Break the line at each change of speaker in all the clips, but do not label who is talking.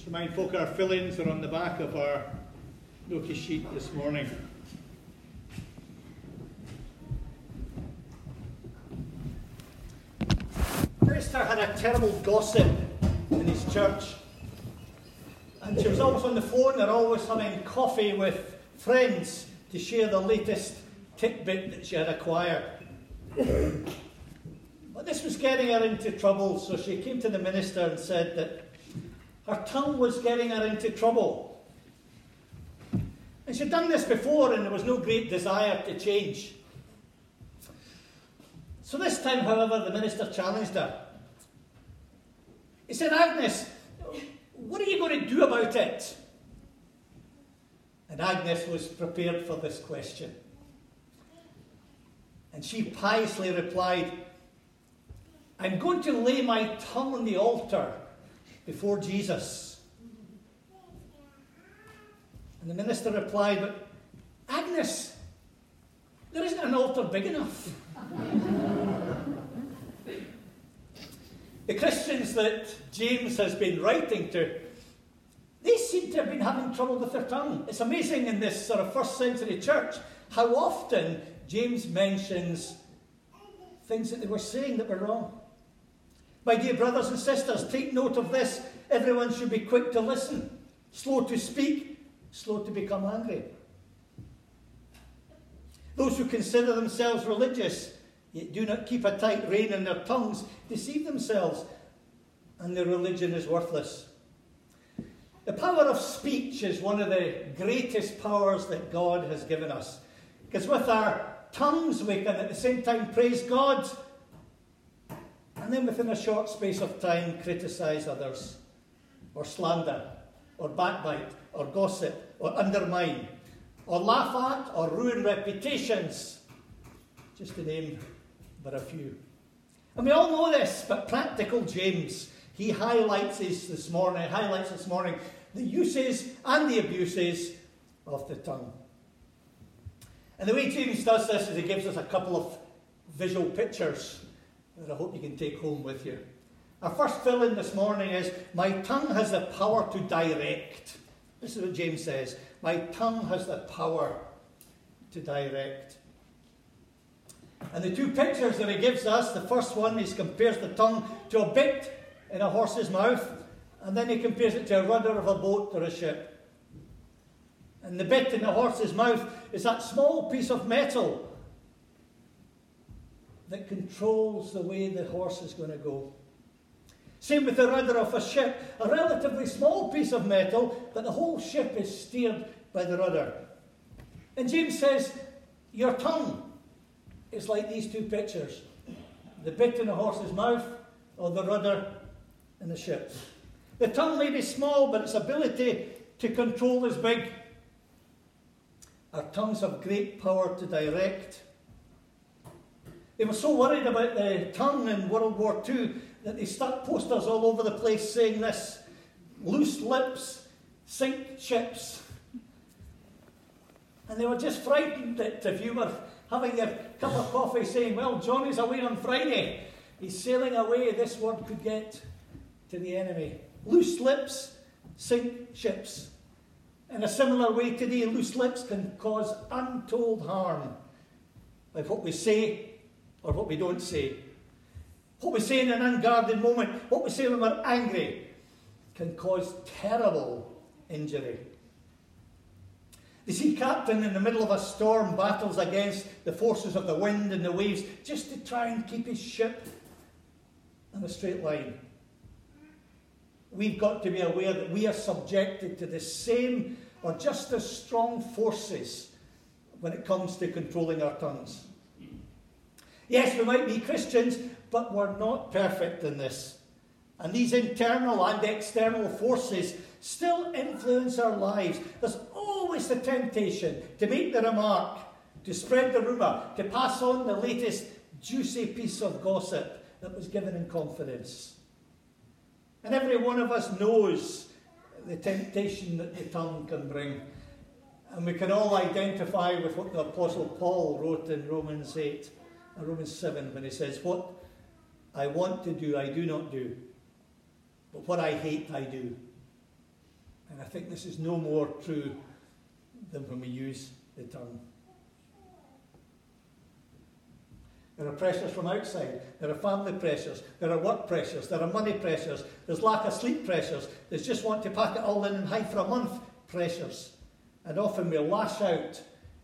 you mind, folk, our fill-ins are on the back of our notice sheet this morning. The minister had a terrible gossip in his church, and she was always on the phone or always having coffee with friends to share the latest tidbit that she had acquired. But this was getting her into trouble, so she came to the minister and said that her tongue was getting her into trouble. And she'd done this before and there was no great desire to change. So this time, however, the minister challenged her. He said, "Agnes, what are you going to do about it?" And Agnes was prepared for this question. And she piously replied, "I'm going to lay my tongue on the altar before Jesus." And the minister replied, "But Agnes, there isn't an altar big enough." The Christians that James has been writing to, they seem to have been having trouble with their tongue. It's amazing in this sort of first century church how often James mentions things that they were saying that were wrong. My dear brothers and sisters, take note of this. Everyone should be quick to listen, slow to speak, slow to become angry. Those who consider themselves religious, yet do not keep a tight rein on their tongues, deceive themselves, and their religion is worthless. The power of speech is one of the greatest powers that God has given us. Because with our tongues we can at the same time praise God, and then within a short space of time criticise others, or slander, or backbite, or gossip, or undermine, or laugh at, or ruin reputations, just to name but a few. And we all know this, but practical James, he highlights this morning the uses and the abuses of the tongue. And the way James does this is he gives us a couple of visual pictures that I hope you can take home with you. Our first fill-in this morning is, my tongue has the power to direct. This is what James says. My tongue has the power to direct. And the two pictures that he gives us, the first one, he compares the tongue to a bit in a horse's mouth, and then he compares it to a rudder of a boat or a ship. And the bit in the horse's mouth is that small piece of metal that controls the way the horse is going to go. Same with the rudder of a ship, a relatively small piece of metal, but the whole ship is steered by the rudder. And James says, your tongue is like these two pictures. The bit in the horse's mouth, or the rudder in the ship. The tongue may be small, but its ability to control is big. Our tongues have great power to direct. They were so worried about the tongue in World War II that they stuck posters all over the place saying this: loose lips sink ships. And they were just frightened that if you were having your cup of coffee saying, well, Johnny's away on Friday, he's sailing away, this word could get to the enemy. Loose lips sink ships. In a similar way today, loose lips can cause untold harm by what we say or what we don't say. What we say in an unguarded moment, what we say when we're angry, can cause terrible injury. The sea captain in the middle of a storm battles against the forces of the wind and the waves just to try and keep his ship in a straight line. We've got to be aware that we are subjected to the same or just as strong forces when it comes to controlling our tongues. Yes, we might be Christians, but we're not perfect in this. And these internal and external forces still influence our lives. There's always the temptation to make the remark, to spread the rumour, to pass on the latest juicy piece of gossip that was given in confidence. And every one of us knows the temptation that the tongue can bring. And we can all identify with what the Apostle Paul wrote in Romans 8 and Romans 7 when he says, what I want to do, I do not do. But what I hate, I do. And I think this is no more true than when we use the tongue. There are pressures from outside. There are family pressures. There are work pressures. There are money pressures. There's lack of sleep pressures. There's just want to pack it all in and hide for a month pressures. And often we'll lash out.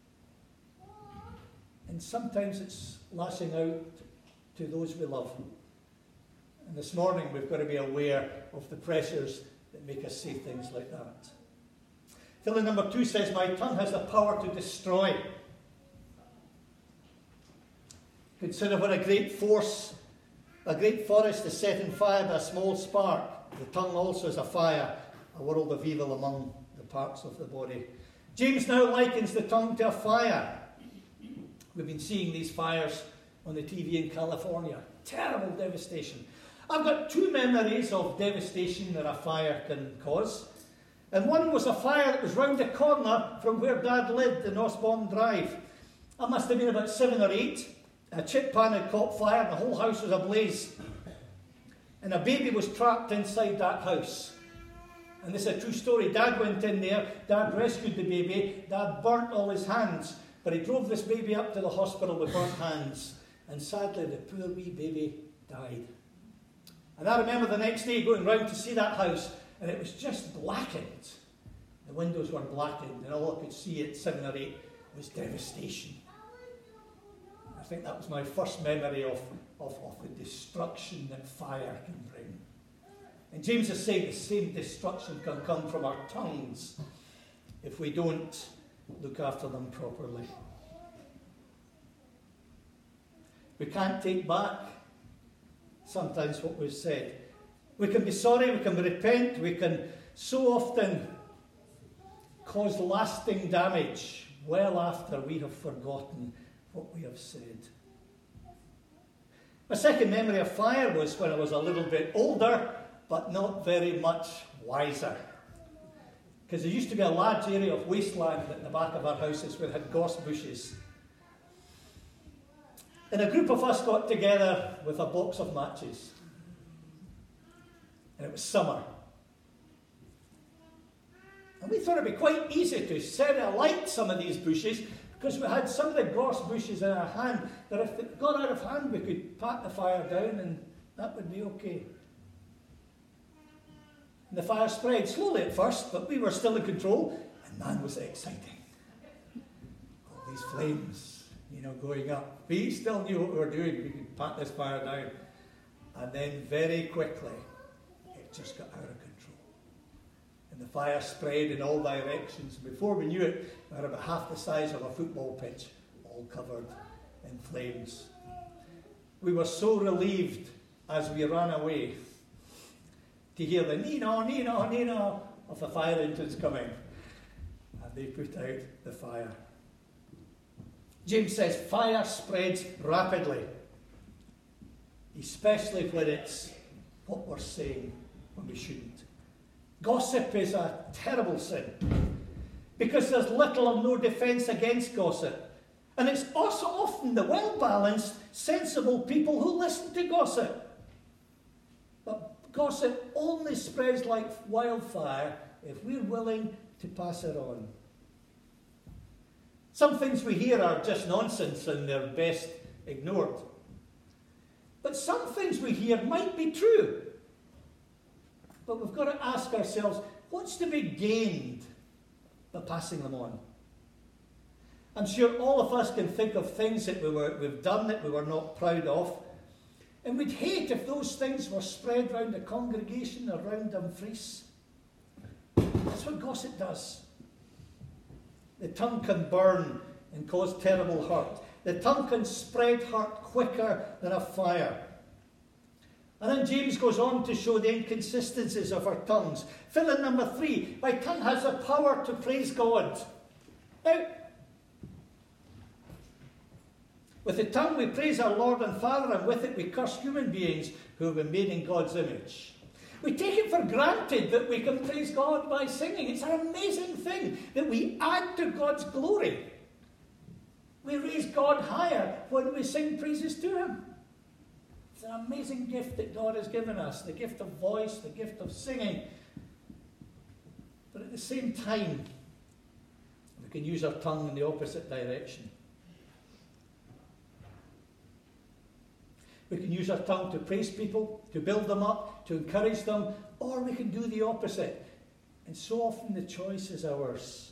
And sometimes it's lashing out to those we love. And this morning we've got to be aware of the pressures that make us say things like that. Fill-in number 2 says, my tongue has the power to destroy. Consider what a great forest is set in fire by a small spark. The tongue also is a fire, a world of evil among the parts of the body. James now likens the tongue to a fire. We've been seeing these fires on the TV in California. Terrible devastation. I've got 2 memories of devastation that a fire can cause. And one was a fire that was round the corner from where Dad lived in Osborne Drive. I must have been about 7 or 8. A chip pan had caught fire and the whole house was ablaze. And a baby was trapped inside that house. And this is a true story. Dad went in there, Dad rescued the baby, Dad burnt all his hands, but he drove this baby up to the hospital with burnt hands. And sadly, the poor wee baby died. And I remember the next day going round to see that house, and it was just blackened. The windows were blackened, and all I could see at 7 or 8 was devastation. I think that was my first memory of the destruction that fire can bring. And James is saying the same destruction can come from our tongues if we don't look after them properly. We can't take back sometimes what we've said. We can be sorry, we can repent, we can so often cause lasting damage well after we have forgotten what we have said. My second memory of fire was when I was a little bit older, but not very much wiser. Because there used to be a large area of wasteland at the back of our houses where it had gorse bushes. And a group of us got together with a box of matches. And it was summer. And we thought it would be quite easy to set alight some of these bushes because we had some of the gorse bushes in our hand that if it got out of hand we could pat the fire down and that would be okay. And the fire spread slowly at first, but we were still in control, and man was it exciting. All these flames, going up. We still knew what we were doing. We could pat this fire down. And then very quickly, it just got out of control. And the fire spread in all directions. Before we knew it, we had about half the size of a football pitch, all covered in flames. We were so relieved as we ran away to hear the Nino, Nino, Nino of the fire engines coming. And they put out the fire. James says fire spreads rapidly, especially when it's what we're saying when we shouldn't. Gossip is a terrible sin because there's little or no defence against gossip. And it's also often the well-balanced, sensible people who listen to gossip. But gossip only spreads like wildfire if we're willing to pass it on. Some things we hear are just nonsense and they're best ignored. But some things we hear might be true. But we've got to ask ourselves, what's to be gained by passing them on? I'm sure all of us can think of things that we've done that we were not proud of. And we'd hate if those things were spread round the congregation or round Dumfries. That's what gossip does. The tongue can burn and cause terrible hurt. The tongue can spread hurt quicker than a fire. And then James goes on to show the inconsistencies of our tongues. Fill in number 3. My tongue has the power to praise God. Now, with the tongue we praise our Lord and Father, and with it we curse human beings who have been made in God's image. We take it for granted that we can praise God by singing. It's an amazing thing that we add to God's glory. We raise God higher when we sing praises to Him. It's an amazing gift that God has given us, the gift of voice, the gift of singing. But at the same time, we can use our tongue in the opposite direction. We can use our tongue to praise people, to build them up, to encourage them, or we can do the opposite. And so often the choice is ours.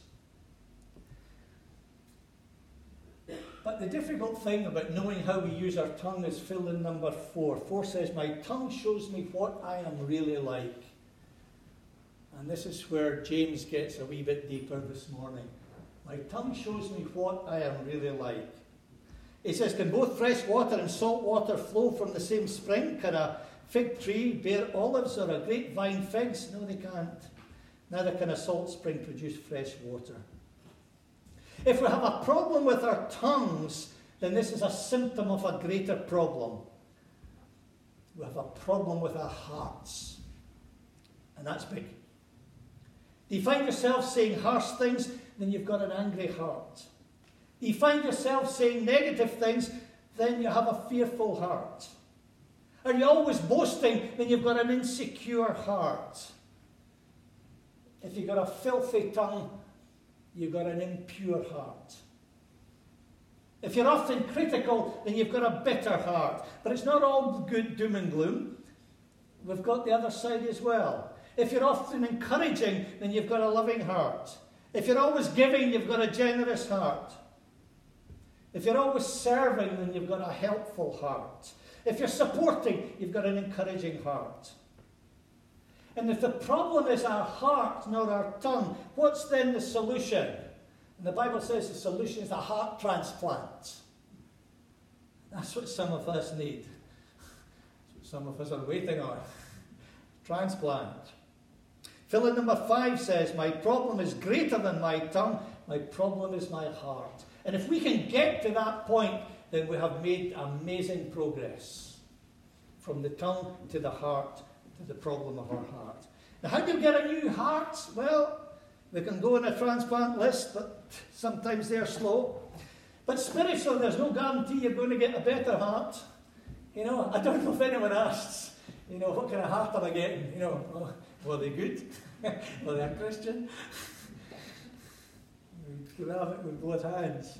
But the difficult thing about knowing how we use our tongue is fill in number 4. 4 says, my tongue shows me what I am really like. And this is where James gets a wee bit deeper this morning. My tongue shows me what I am really like. He says, can both fresh water and salt water flow from the same spring? Can a fig tree bear olives or a grapevine figs? No, they can't. Neither can a salt spring produce fresh water. If we have a problem with our tongues, then this is a symptom of a greater problem. We have a problem with our hearts. And that's big. Do you find yourself saying harsh things? Then you've got an angry heart. Do you find yourself saying negative things? Then you have a fearful heart. Are you always boasting? Then you've got an insecure heart. If you've got a filthy tongue, you've got an impure heart. If you're often critical, then you've got a bitter heart. But it's not all good doom and gloom. We've got the other side as well. If you're often encouraging, then you've got a loving heart. If you're always giving, you've got a generous heart. If you're always serving, then you've got a helpful heart. If you're supporting, you've got an encouraging heart. And if the problem is our heart, not our tongue, what's then the solution? And the Bible says the solution is a heart transplant. That's what some of us need. That's what some of us are waiting on. Transplant. Fill in number 5 says, my problem is greater than my tongue. My problem is my heart. And if we can get to that point, then we have made amazing progress. From the tongue to the heart to the problem of our heart. Now, how do you get a new heart? Well, we can go on a transplant list, but sometimes they're slow. But spiritually, there's no guarantee you're going to get a better heart. You know, I don't know if anyone asks, you know, what kind of heart am I getting? You know, oh, were they good? Were they a Christian? We can have it with both hands.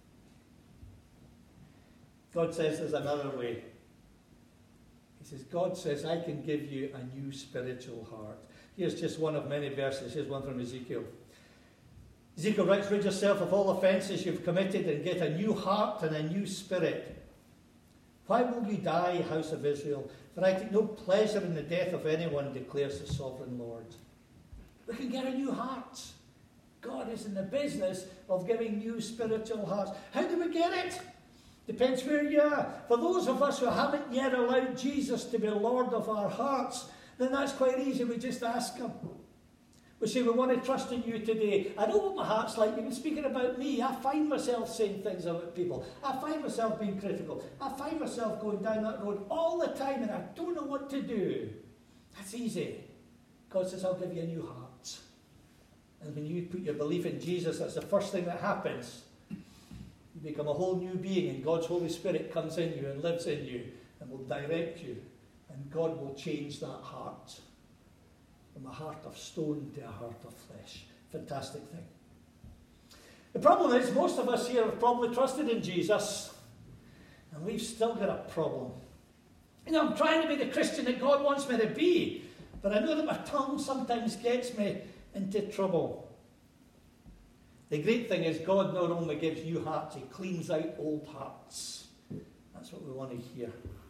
God says there's another way. He says, God says, I can give you a new spiritual heart. Here's just one of many verses. Here's one from Ezekiel. Ezekiel writes, rid yourself of all offences you've committed and get a new heart and a new spirit. Why will you die, house of Israel? For I take no pleasure in the death of anyone, declares the sovereign Lord. We can get a new heart. God is in the business of giving new spiritual hearts. How do we get it? Depends where you are. For those of us who haven't yet allowed Jesus to be Lord of our hearts, then that's quite easy. We just ask Him. We say, we want to trust in you today. I know what my heart's like. You've been speaking about me. I find myself saying things about people. I find myself being critical. I find myself going down that road all the time and I don't know what to do. That's easy. God says, I'll give you a new heart. And when you put your belief in Jesus, that's the first thing that happens. You become a whole new being and God's Holy Spirit comes in you and lives in you and will direct you. And God will change that heart from a heart of stone to a heart of flesh. Fantastic thing. The problem is, most of us here have probably trusted in Jesus, and we've still got a problem. You know, I'm trying to be the Christian that God wants me to be, but I know that my tongue sometimes gets me into trouble. The great thing is, God not only gives new hearts, He cleans out old hearts. That's what we want to hear.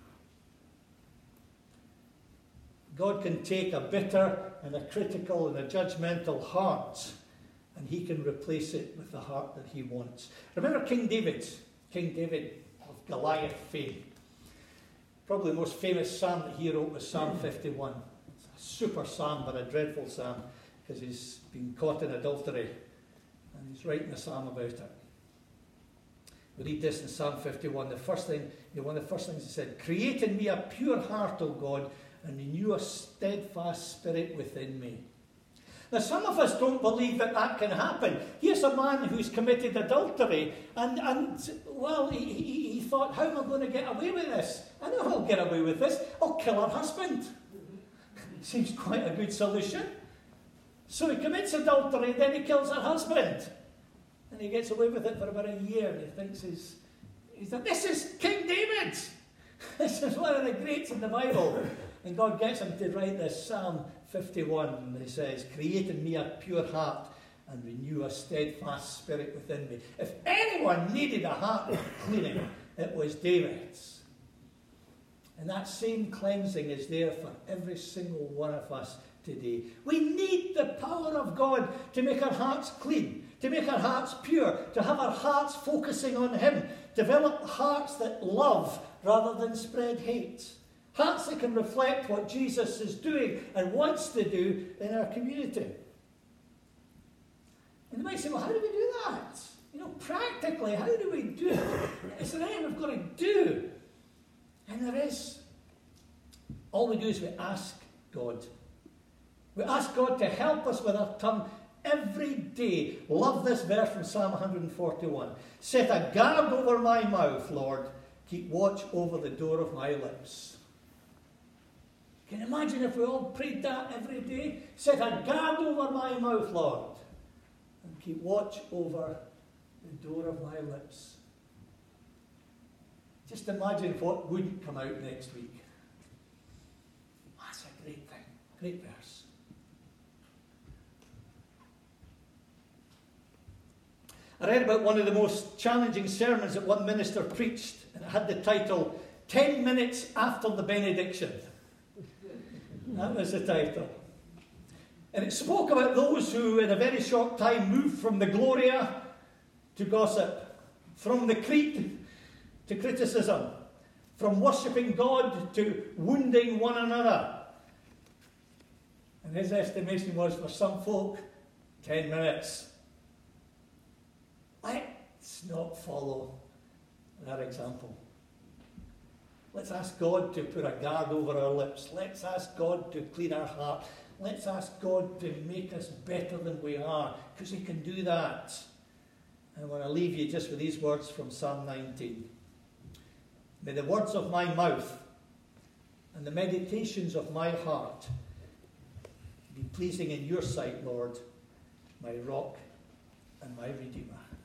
God can take a bitter and a critical and a judgmental heart, and He can replace it with the heart that He wants. Remember King David of Goliath fame. Probably the most famous psalm that he wrote was Psalm 51. It's a super psalm, but a dreadful psalm, because he's been caught in adultery, and he's writing a psalm about it. We read this in Psalm 51. One of the first things he said, create in me a pure heart, O God, and renew a steadfast spirit within me. Now, some of us don't believe that that can happen. Here's a man who's committed adultery, and he thought, how am I going to get away with this? I know I'll get away with this. I'll kill her husband. Seems quite a good solution. So he commits adultery, then he kills her husband. And he gets away with it for about a year. And he thinks he's like, this is King David. This is one of the greats in the Bible. And God gets him to write this Psalm 51. And he says, create in me a pure heart and renew a steadfast spirit within me. If anyone needed a heart cleaning, it was David's. And that same cleansing is there for every single one of us today. We need the power of God to make our hearts clean, to make our hearts pure, to have our hearts focusing on Him, develop hearts that love rather than spread hate, hearts that can reflect what Jesus is doing and wants to do in our community. And you might say, well, how do we do that? Practically, how do we do it? Is there anything we've got to do? And there is. All we do is we ask God. We ask God to help us with our tongue every day. Love this verse from Psalm 141. Set a guard over my mouth, Lord. Keep watch over the door of my lips. Can you imagine if we all prayed that every day? Set a guard over my mouth, Lord. And keep watch over the door of my lips. Just imagine what wouldn't come out next week. That's a great thing. Great verse. I read about one of the most challenging sermons that one minister preached, and it had the title, 10 Minutes After the Benediction. That was the title. And it spoke about those who in a very short time moved from the Gloria to gossip, from the creed to criticism, from worshipping God to wounding one another. And his estimation was, for some folk, 10 minutes. Let's not follow that example. Let's ask God to put a guard over our lips. Let's ask God to clean our heart. Let's ask God to make us better than we are, because He can do that. And I want to leave you just with these words from Psalm 19. May the words of my mouth and the meditations of my heart be pleasing in your sight, Lord, my rock and my redeemer.